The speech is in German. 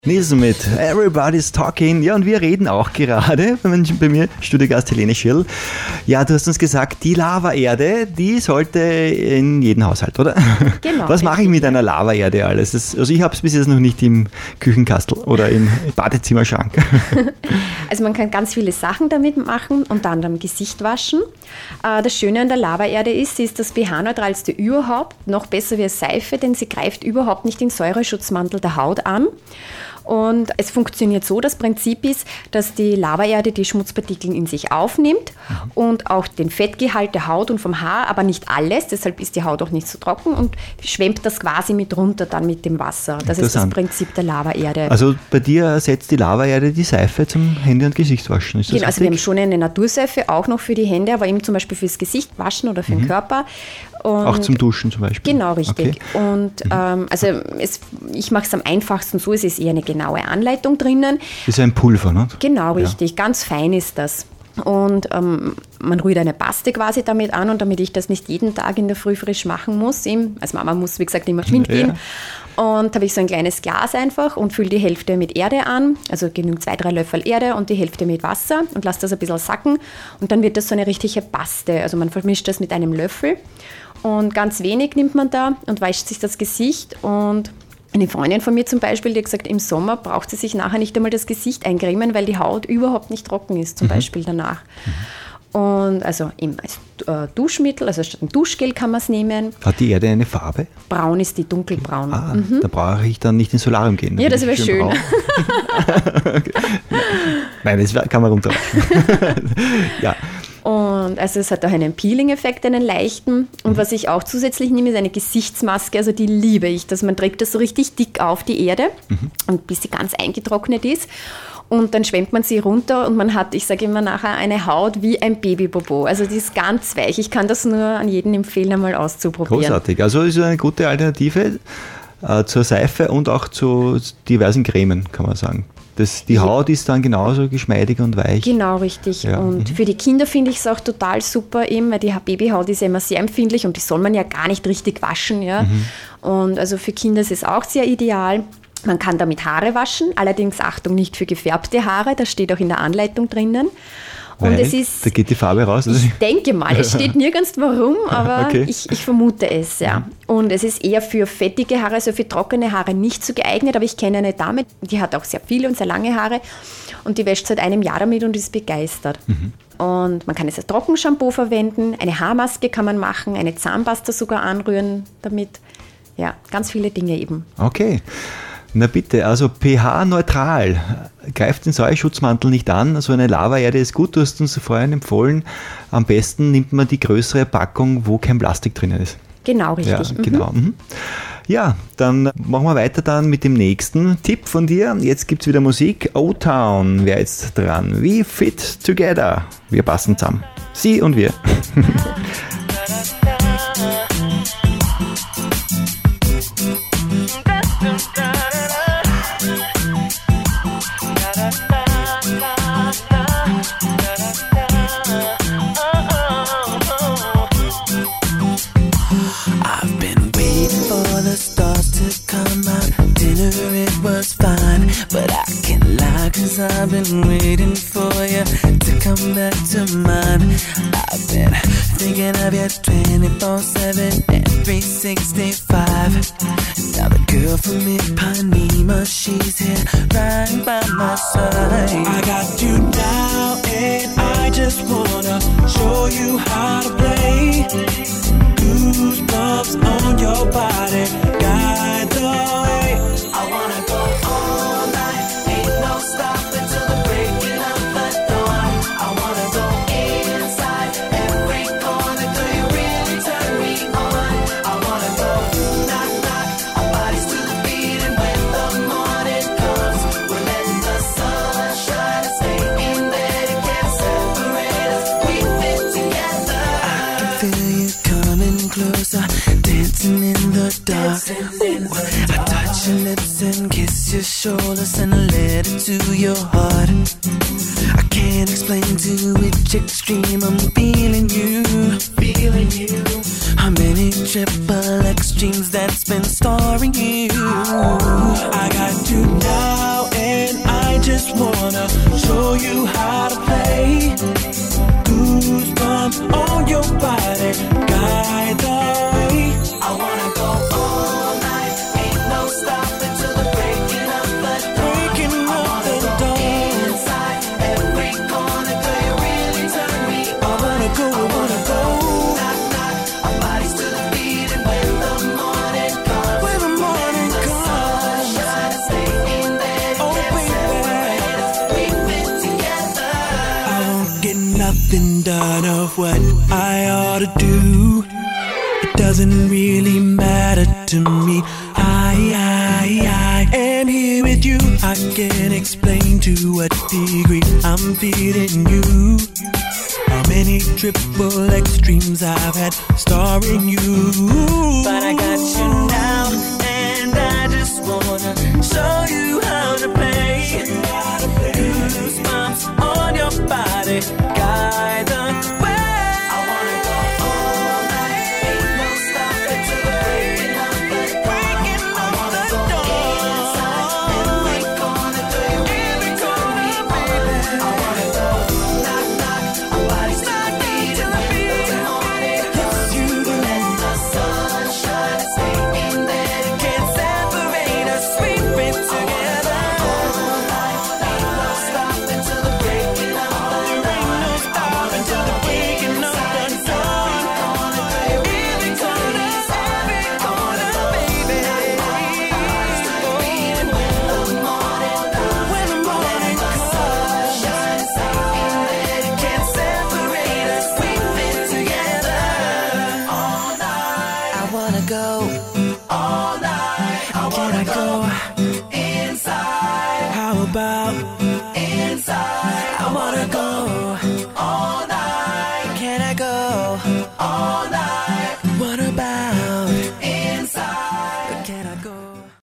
Niesen mit Everybody's Talking. Ja, und wir reden auch gerade bei mir, Studiogast Helene Schirl. Ja, du hast uns gesagt, die Lavaerde, die sollte in jeden Haushalt, oder? Genau. Was mache ich mit einer Lavaerde alles? Also ich habe es bis jetzt noch nicht im Küchenkastel oder im Badezimmerschrank. Also man kann ganz viele Sachen damit machen, unter anderem Gesicht waschen. Das Schöne an der Lavaerde ist, sie ist das pH-neutralste überhaupt, noch besser wie eine Seife, denn sie greift überhaupt nicht den Säureschutzmantel der Haut an. Und es funktioniert so, das Prinzip ist, dass die Lavaerde die Schmutzpartikel in sich aufnimmt und auch den Fettgehalt der Haut und vom Haar, aber nicht alles, deshalb ist die Haut auch nicht so trocken und schwemmt das quasi mit runter dann mit dem Wasser. Das ist das Prinzip der Lavaerde. Also bei dir ersetzt die Lavaerde die Seife zum Hände- und Gesichtswaschen, ist das genau, also wir haben schon eine Naturseife, auch noch für die Hände, aber eben zum Beispiel fürs Gesicht waschen oder für den Körper. Und auch zum Duschen zum Beispiel? Genau, richtig. Okay. Und ich mache es am einfachsten so, es ist eher eine genaue Anleitung drinnen. Das ist ein Pulver, ne? Genau, richtig. Ja. Ganz fein ist das. Und man rührt eine Paste quasi damit an und damit ich das nicht jeden Tag in der Früh frisch machen muss, als Mama muss, wie gesagt, immer mitgehen. Und habe ich so ein kleines Glas einfach und fülle die Hälfte mit Erde an, also genügend 2-3 Löffel Erde und die Hälfte mit Wasser und lasse das ein bisschen sacken und dann wird das so eine richtige Paste, also man vermischt das mit einem Löffel und ganz wenig nimmt man da und wäscht sich das Gesicht und eine Freundin von mir zum Beispiel, die hat gesagt, im Sommer braucht sie sich nachher nicht einmal das Gesicht eincremen, weil die Haut überhaupt nicht trocken ist, zum Beispiel danach. Und also eben als Duschmittel, also statt ein Duschgel kann man es nehmen. Hat die Erde eine Farbe? Braun ist die, dunkelbraun. Da brauche ich dann nicht ins Solarium gehen. Ja, das wäre schön. Okay. Nein, das kann man runterwaschen. Ja. Und also es hat auch einen Peeling-Effekt, einen leichten. Und was ich auch zusätzlich nehme, ist eine Gesichtsmaske. Also die liebe ich, dass man trägt das so richtig dick auf die Erde und bis sie ganz eingetrocknet ist. Und dann schwemmt man sie runter und man hat, ich sage immer nachher, eine Haut wie ein Babybobo. Also die ist ganz weich. Ich kann das nur an jeden empfehlen, einmal auszuprobieren. Großartig. Also ist eine gute Alternative zur Seife und auch zu diversen Cremen, kann man sagen. Die Haut ist dann genauso geschmeidig und weich. Genau, richtig. Ja. Und für die Kinder finde ich es auch total super, eben, weil die Babyhaut ist ja immer sehr empfindlich und die soll man ja gar nicht richtig waschen. Ja? Und also für Kinder ist es auch sehr ideal. Man kann damit Haare waschen, allerdings Achtung, nicht für gefärbte Haare, das steht auch in der Anleitung drinnen. Und es ist, da geht die Farbe raus? Oder? Ich denke mal, es steht nirgends warum, aber ich vermute es, ja. Und es ist eher für fettige Haare, also für trockene Haare nicht so geeignet, aber ich kenne eine Dame, die hat auch sehr viele und sehr lange Haare und die wäscht seit einem Jahr damit und ist begeistert. Und man kann es als Trockenshampoo verwenden, eine Haarmaske kann man machen, eine Zahnpasta sogar anrühren damit. Ja, ganz viele Dinge eben. Okay. Na bitte, also pH-neutral, greift den Säureschutzmantel nicht an, so eine Lavaerde ist gut, du hast uns vorhin empfohlen, am besten nimmt man die größere Packung, wo kein Plastik drinnen ist. Genau, richtig. Ja, genau. Ja, dann machen wir weiter dann mit dem nächsten Tipp von dir. Jetzt gibt es wieder Musik, O-Town wäre jetzt dran, We Fit Together, wir passen zusammen, sie und wir. But I can't lie, 'cause I've been waiting for you to come back to mine. I've been thinking of you 24/7 and 365. Now the girl from Ipanema, she's here right by my side. I got you now and I just wanna show you how to play. Goosebumps on your body, guide the way. I wanna go all night, ain't no stopping till the breaking of the dawn. I wanna go inside every corner, do you really turn me on? I wanna go knock knock, our bodies to the beat, and when the morning comes, we're letting the sun shine and stay in there, it can't separate us, we fit together. I can feel you coming closer, dancing in the dark. I touch your lips and kiss your shoulders and let it to your heart. I can't explain to which extreme I'm feeling you. feeling you. How many triple extremes that's been storing you? I got you now, and I just wanna show you how to play. Goosebumps on your body, guide the way. I wanna go all night, ain't no stopping till the breaking of the dawn. Breaking of the dawn. Inside every corner, girl, you really turn me on. I wanna go. Knock, knock, our bodies to the beat, and when the morning comes, the sun shines, stay in there, can't separate us. We've been together. I won't get nothing done of what I ought to do. It doesn't really matter to me. And here with you, I can explain to what degree I'm feeling you. How many triple extremes I've had starring you. But I got you now, and I just wanna show you how to play. Goosebumps on your body, guide the way. I wanna go all night, ain't no stopping till the breaking of the dawn. I wanna go inside every corner, girl, you really turn me on. I wanna go knock, knock, our bodies to the beat, and when the morning comes, let the sun shine, stay in there, can't separate us. We've been together all night, ain't no stopping till the breaking of the dawn. There ain't no stopping till the breaking of the dawn. Every corner, every corner, baby. When the morning comes, can't separate us. We've been together all night. I wanna go all night. I wanna go inside. How about inside? I wanna go all night. Can I go all night?